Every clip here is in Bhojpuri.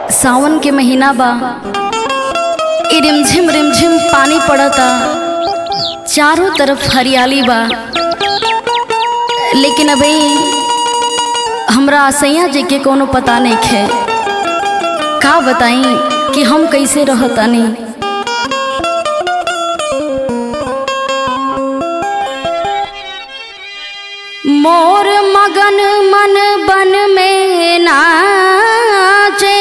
सावन के महीना बा, रिमझिम रिमझिम पानी पड़ता, चारों तरफ हरियाली बा। लेकिन अभी हमरा सैया जी के कोनो पता नहीं है। का बताई कि हम कैसे रहतानी। मोर मगन मन बन में नाचे,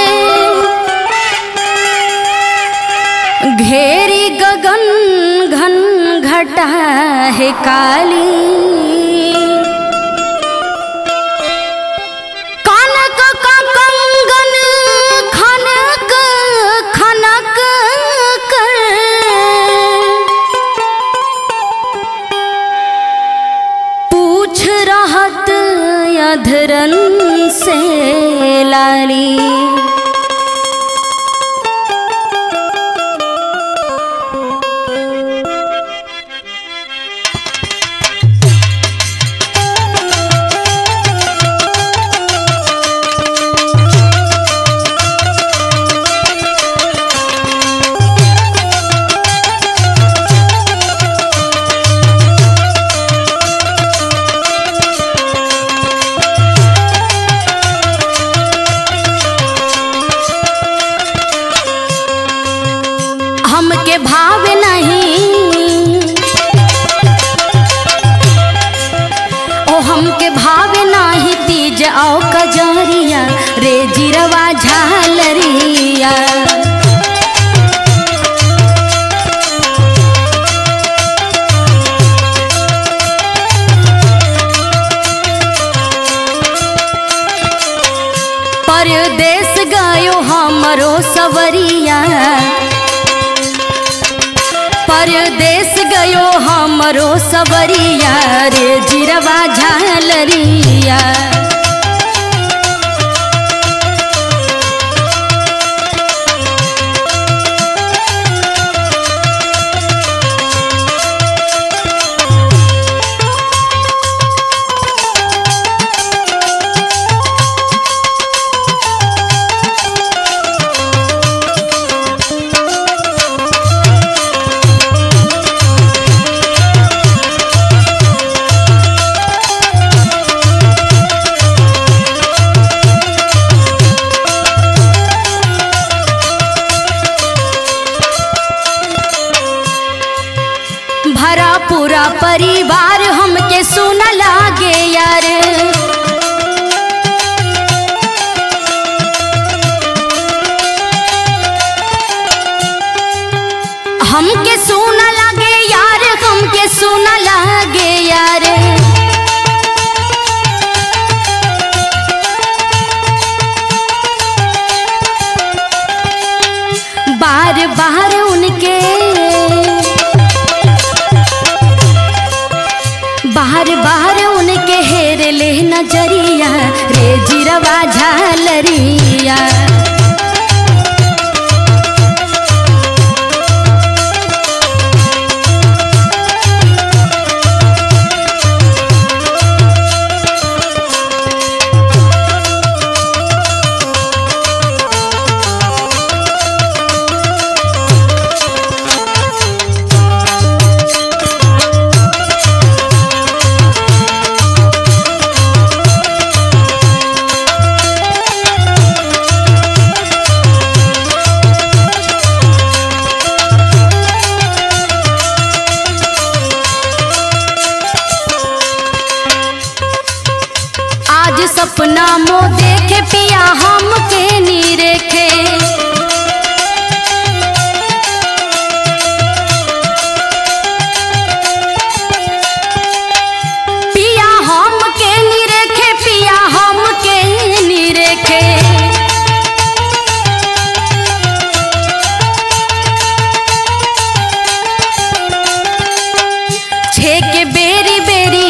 घेरी गगन घन घटा है काली। कनक का कंगन खनक खनक कर, पूछ रहत अधरन से लाली। हमके भाव नहीं, ओ हमके भाव नहीं तीज आओ कजरिया रे जिरवा झालरिया। परदेश गयो हमरो सवरिया, परदेश गयो हमरो सवरिया रे जिरवा झालरिया। भरा पूरा परिवार हमके सुन लागे यार, हमके सुन लागे यार, हमके सुन लागे यार। बार बार उनके बाहर बाहर उनके हेर ले नजरिया रे जिरवा झालरिया। आज सपना मो देखे पिया हमके नीरेखे, पिया हमके नीरेखे, पिया हमके नीरेखे। छेके बेरी बेरी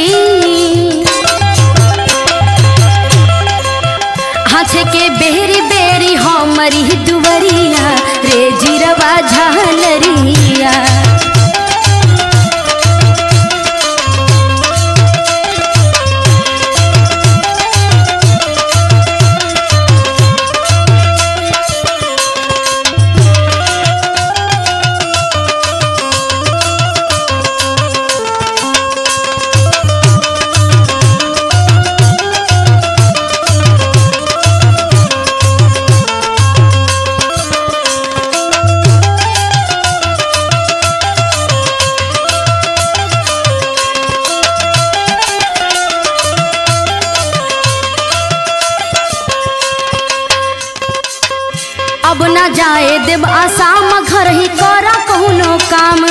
के बेरी बेरी हमरी दुवरिया रे जिरवा झालरिया। अब ना जाए देव आसाम, घर ही करा कहुनो काम।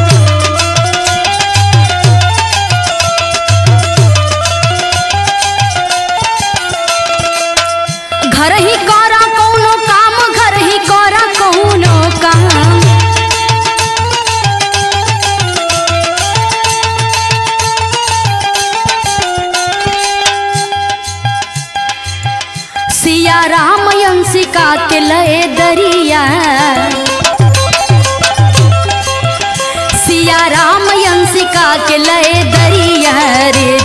घर ही करा कहुनो काम, घर ही करा कहुनो काम। सिया राम यंसिका के लए दरिया, सिया राम यंसिका के लए दरिया रे